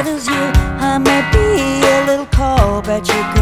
as you. I may be a little cold, but you